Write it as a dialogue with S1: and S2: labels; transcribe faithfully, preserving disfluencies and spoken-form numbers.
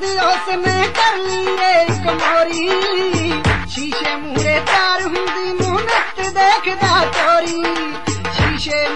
S1: उसने कर लिए कमोरी शीशे मूरे तार हुंदी मुंह नट देखदा चोरी शीशे